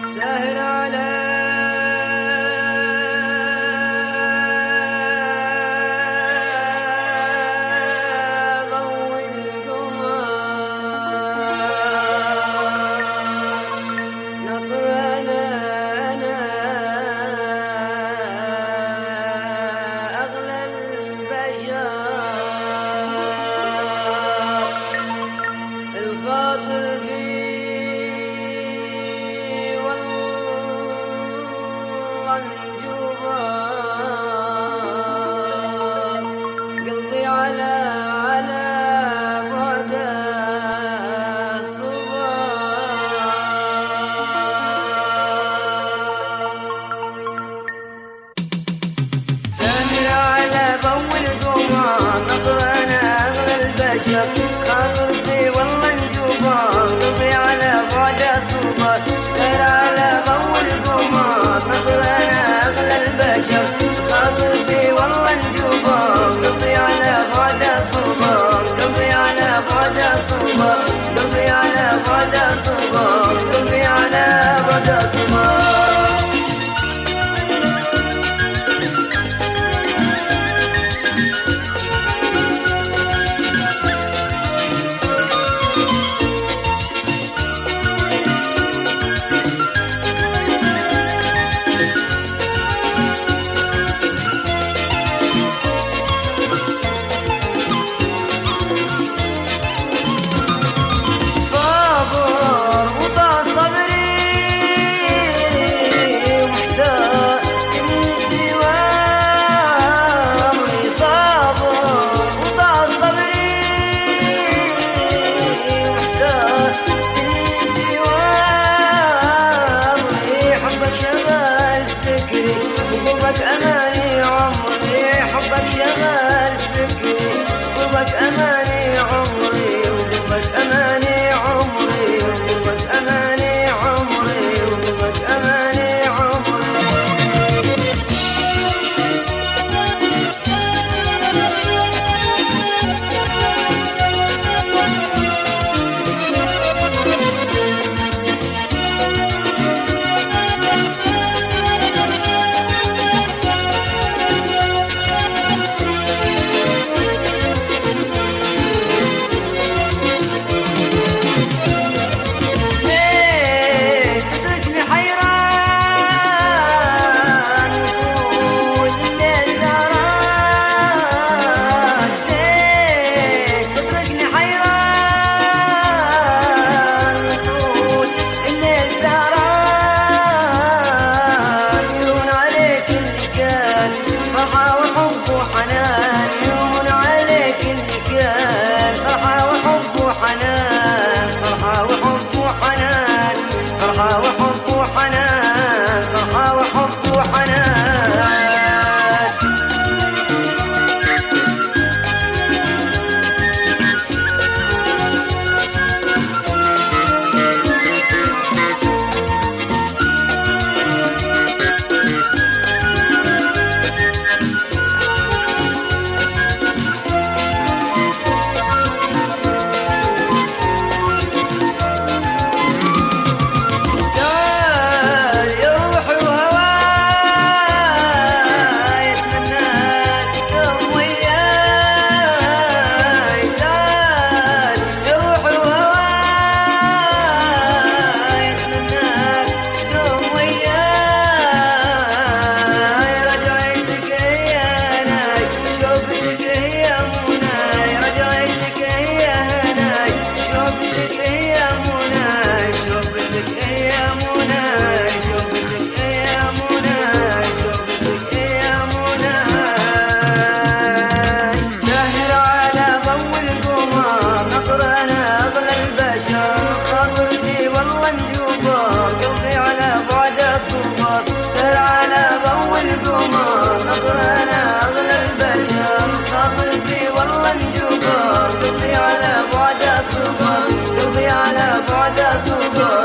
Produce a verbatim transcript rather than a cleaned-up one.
ساهر على ضوء القمر نطر أنا أنا أغلى البشر الخاطر في قلبي على على بعد صبر سامر على ضوء القمر نطر أنا أغلى البشر خاطر في والله انجبر قلبي على بعد صبر سامر على ضوء القمر نطر أنا أغلى البشر خاطر في والله انجبر قلبي على بعد صبر قلبي على بعد صبر قلبي على بعد صبر قلبي على بعد صبر قلبك أماني عمري حبك شغال فكري قلبك أماني عمري وقلبك أماني عمري وقلبك أماني عمري وقلبك أماني عمري فرحة وحب وحنان فرحة وحب وحنان قلبي على بعد صبر قلبي على بعد صبر